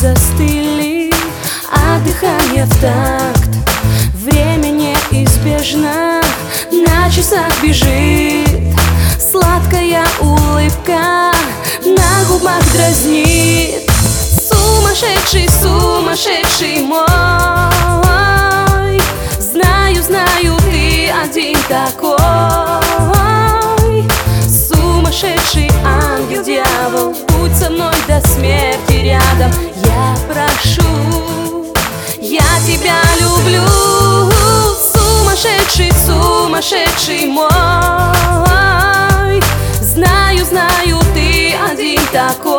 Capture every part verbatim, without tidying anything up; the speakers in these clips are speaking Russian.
застыли, а дыхание в такт. Время неизбежно на часах бежит. Сладкая улыбка на губах дразнит. Сумасшедший, сумасшедший мой. Знаю, знаю, ты один такой. Сумасшедший ангел, дьявол, будь со мной до смерти рядом. Я прошу, я тебя люблю. Сумасшедший, сумасшедший мой. Знаю, знаю, ты один такой.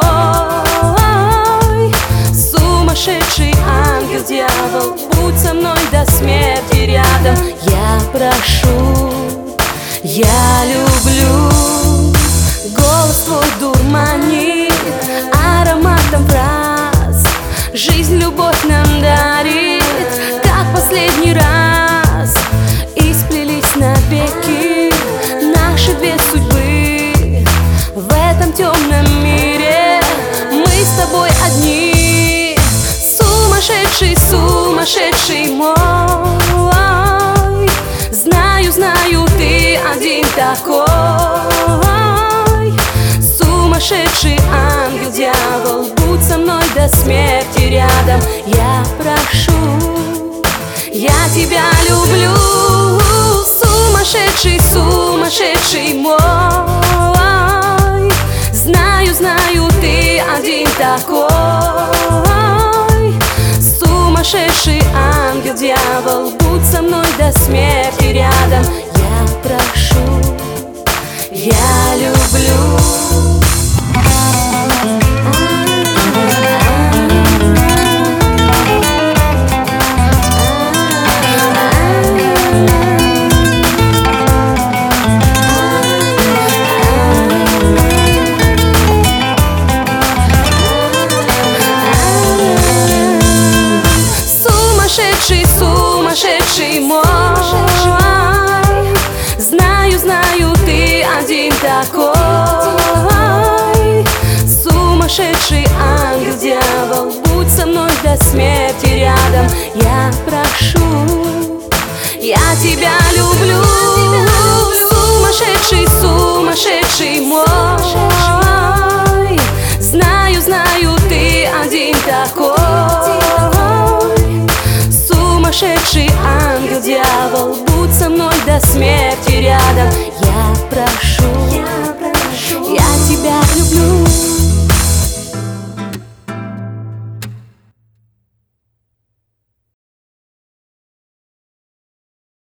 Сумасшедший ангел, дьявол, будь со мной до смерти рядом. Я прошу, я люблю. Голос твой дурманит ароматом фраз. Жизнь, любовь нам дарит, как последний раз. И сплелись навеки наши две судьбы. В этом темном мире мы с тобой одни. Сумасшедший, сумасшедший мой. Знаю, знаю, ты один такой. Сумасшедший ангел, дьявол, будь со мной до смерти рядом. Я прошу, я тебя люблю. Сумасшедший, сумасшедший мой. Знаю, знаю, ты один такой. Сумасшедший ангел, дьявол, будь со мной до смерти рядом. Я прошу, я люблю. Сумасшедший, сумасшедший мой. Знаю, знаю, ты один такой. Сумасшедший ангел, дьявол, будь со мной до смерти рядом. Я прошу, я тебя люблю. Сумасшедший, сумасшедший мой. Знаю, знаю, ты один такой. Сумасшедший ангел, дьявол, будь со мной до смерти рядом.